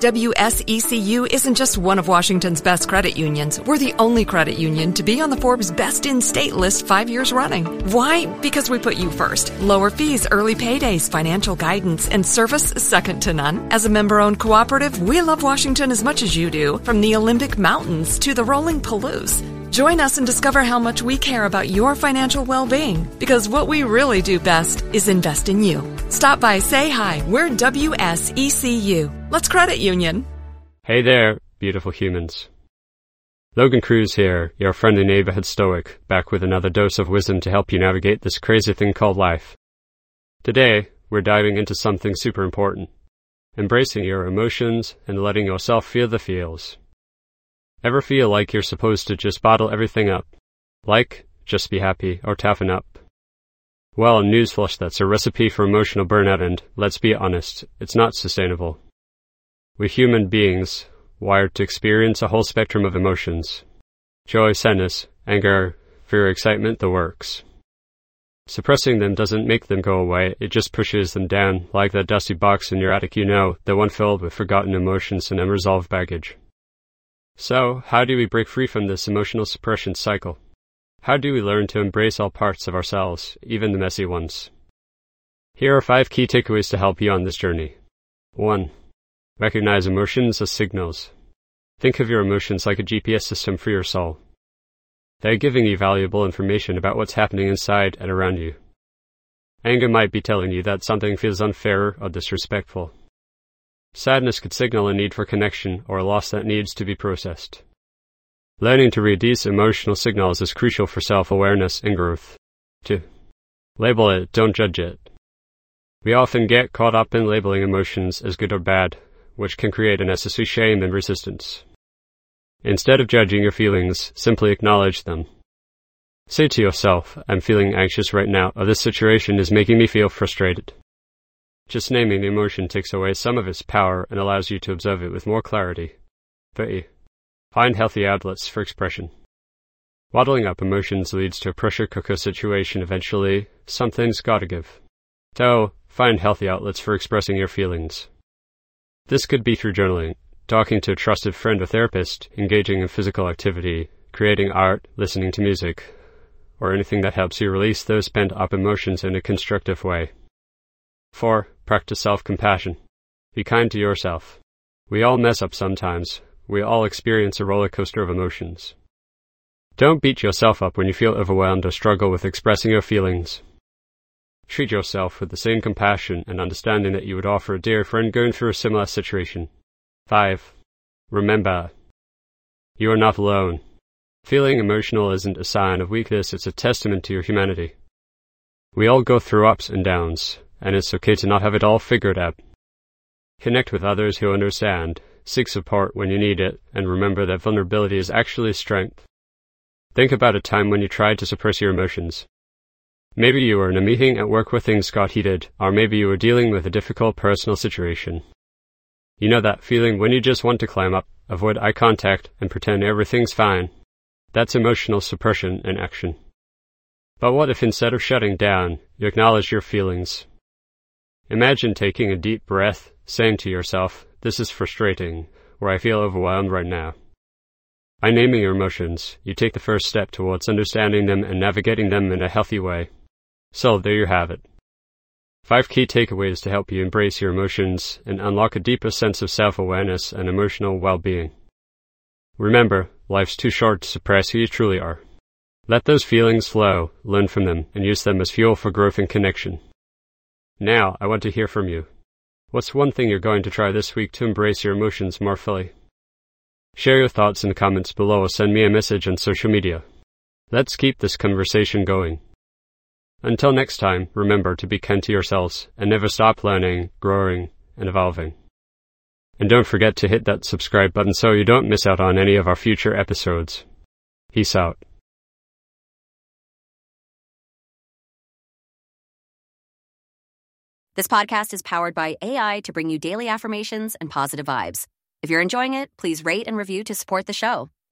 WSECU isn't just one of Washington's best credit unions. We're the only credit union to be on the Forbes Best in State list 5 years running. Why? Because we put you first. Lower fees, early paydays, financial guidance, and service second to none. As a member-owned cooperative, we love Washington as much as you do, from the Olympic Mountains to the rolling Palouse. Join us and discover how much we care about your financial well-being, because what we really do best is invest in you. Stop by, say hi. We're WSECU. Let's credit union. Hey there, beautiful humans. Logan Cruz here, your friendly neighborhood stoic, back with another dose of wisdom to help you navigate this crazy thing called life. Today, we're diving into something super important: embracing your emotions and letting yourself feel the feels. Ever feel like you're supposed to just bottle everything up? Like, just be happy or toughen up? Well, newsflash, that's a recipe for emotional burnout, and, let's be honest, it's not sustainable. We're human beings, wired to experience a whole spectrum of emotions. Joy, sadness, anger, fear, excitement, the works. Suppressing them doesn't make them go away, it just pushes them down, like that dusty box in your attic, the one filled with forgotten emotions and unresolved baggage. So, how do we break free from this emotional suppression cycle? How do we learn to embrace all parts of ourselves, even the messy ones? Here are 5 key takeaways to help you on this journey. 1. Recognize emotions as signals. Think of your emotions like a GPS system for your soul. They're giving you valuable information about what's happening inside and around you. Anger might be telling you that something feels unfair or disrespectful. Sadness could signal a need for connection or a loss that needs to be processed. Learning to read these emotional signals is crucial for self-awareness and growth. 2. Label it, don't judge it. We often get caught up in labeling emotions as good or bad, which can create unnecessary shame and resistance. Instead of judging your feelings, simply acknowledge them. Say to yourself, I'm feeling anxious right now, or this situation is making me feel frustrated. Just naming the emotion takes away some of its power and allows you to observe it with more clarity. 3. Find healthy outlets for expression. Bottling up emotions leads to a pressure cooker situation eventually. Something's gotta give. So, find healthy outlets for expressing your feelings. This could be through journaling, talking to a trusted friend or therapist, engaging in physical activity, creating art, listening to music, or anything that helps you release those pent-up emotions in a constructive way. 4. Practice self-compassion. Be kind to yourself. We all mess up sometimes. We all experience a roller coaster of emotions. Don't beat yourself up when you feel overwhelmed or struggle with expressing your feelings. Treat yourself with the same compassion and understanding that you would offer a dear friend going through a similar situation. 5. Remember, you are not alone. Feeling emotional isn't a sign of weakness, it's a testament to your humanity. We all go through ups and downs, and it's okay to not have it all figured out. Connect with others who understand, seek support when you need it, and remember that vulnerability is actually strength. Think about a time when you tried to suppress your emotions. Maybe you were in a meeting at work where things got heated, or maybe you were dealing with a difficult personal situation. You know that feeling when you just want to climb up, avoid eye contact, and pretend everything's fine? That's emotional suppression in action. But what if instead of shutting down, you acknowledge your feelings? Imagine taking a deep breath, saying to yourself, this is frustrating, or I feel overwhelmed right now. By naming your emotions, you take the first step towards understanding them and navigating them in a healthy way. So there you have it. 5 key takeaways to help you embrace your emotions and unlock a deeper sense of self-awareness and emotional well-being. Remember, life's too short to suppress who you truly are. Let those feelings flow, learn from them, and use them as fuel for growth and connection. Now, I want to hear from you. What's one thing you're going to try this week to embrace your emotions more fully? Share your thoughts in the comments below or send me a message on social media. Let's keep this conversation going. Until next time, remember to be kind to yourselves and never stop learning, growing, and evolving. And don't forget to hit that subscribe button so you don't miss out on any of our future episodes. Peace out. This podcast is powered by AI to bring you daily affirmations and positive vibes. If you're enjoying it, please rate and review to support the show.